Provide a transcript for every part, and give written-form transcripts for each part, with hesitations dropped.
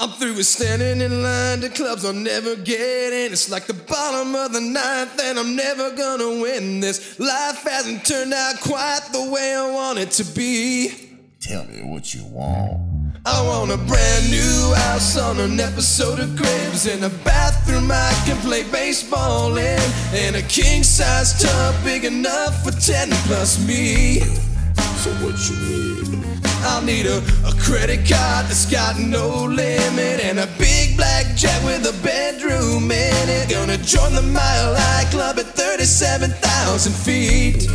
I'm through with standing in line to clubs I'll never get in. It's like the bottom of the ninth and I'm never gonna win this. Life hasn't turned out quite the way I want it to be. Tell me what you want. I want a brand new house on an episode of Cribs, and a bathroom I can play baseball in, and a king-size tub big enough for 10 plus me. So what you need? I'll need a credit card that's got no limit, and a big black jet with a bedroom in it. Gonna join the Mile High Club at 37,000 feet.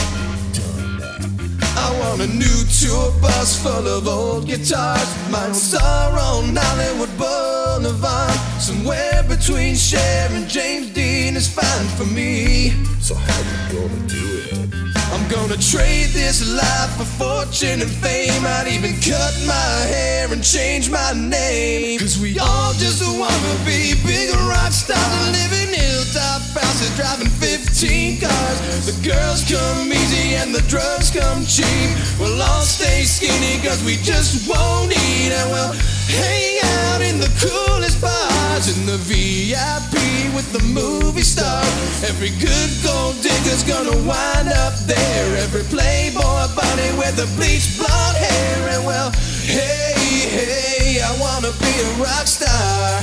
I want a new tour bus full of old guitars, my own star on Hollywood Boulevard. Somewhere between Cher and James Dean is fine for me. So how you gonna do it? I'm gonna trade this life for fortune and fame. I'd even cut my hair and change my name. Cause we all just wanna be big rock stars and live in hilltop houses, driving 15 cars. The girls come easy and the drugs come cheap. We'll all stay skinny cause we just won't eat, and we'll hang out in the coolest bars, in the VIP with the movie stars. Every good gold digger's gonna wind up there, every playboy bunny with the bleached blonde hair. And well, hey, hey, I wanna be a rock star.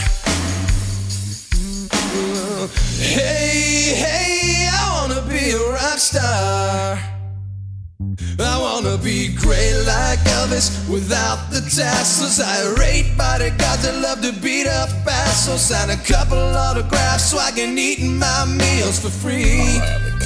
Hey, hey, I wanna be a rock star. I wanna be great like Elvis without the tassels. I rate bodyguards that love to beat up assholes. Sign a couple autographs so I can eat my meals for free.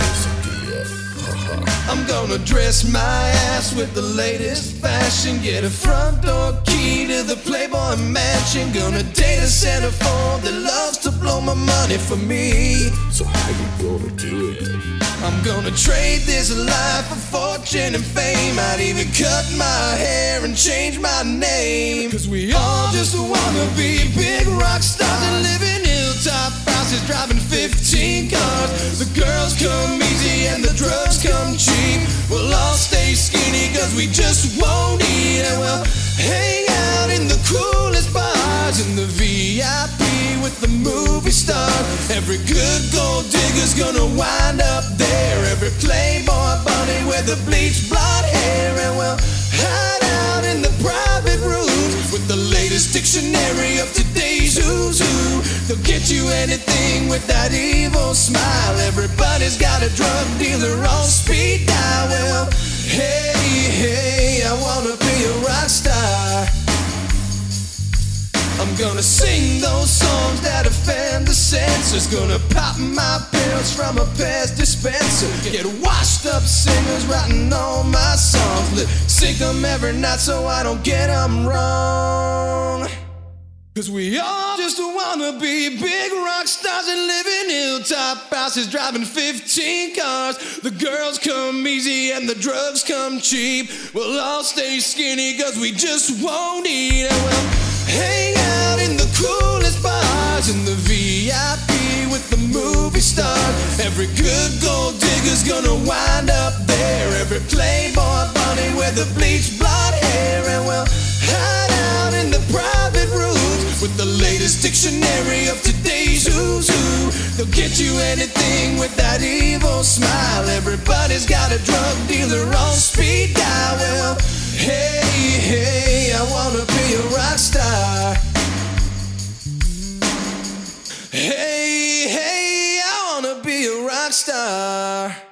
I'm gonna dress my ass with the latest fashion, get a front door key to the Playboy mansion. Gonna date a centerfold that loves to blow my money for me. So how you gonna do it? I'm gonna trade this life for fortune and fame. I'd even cut my hair and change my name. Cause we all just wanna be big rock stars and live in hilltop houses, driving 15 cars. The girls come easy and the drugs come cheap. We'll all stay skinny cause we just won't eat, and we'll hang out in the coolest bars, in the VIP with the movie stars. Every good gold digger's gonna wind up there, every playboy bunny with the bleached blonde hair. And we'll hide out in the private rooms with the latest dictionary of today's who's who. They'll get you anything with that evil smile. Everybody's got a drug dealer on speed dial. Well, hey, hey, I wanna be a rock star. I'm gonna sing those songs that offend the censors. Gonna pop my pills from a Pez dispenser. Get washed up singers writing all my songs. Lip sync them every night so I don't get them wrong. Cause we all just wanna be big rock stars and live in hilltop houses, driving 15 cars. The girls come easy and the drugs come cheap. We'll all stay skinny cause we just won't eat, and we'll hang out in the coolest bars, in the VIP with the movie stars. Every good gold digger's gonna wind up there, every playboy bunny with the bleached blonde hair. And we'll hide out in the private rooms with the latest dictionary of today's who's who. They'll get you anything with that evil smile. Everybody's got a drug dealer on speed dial. Well, hey, hey, I wanna be a rock star. Hey, hey, I wanna be a rock star.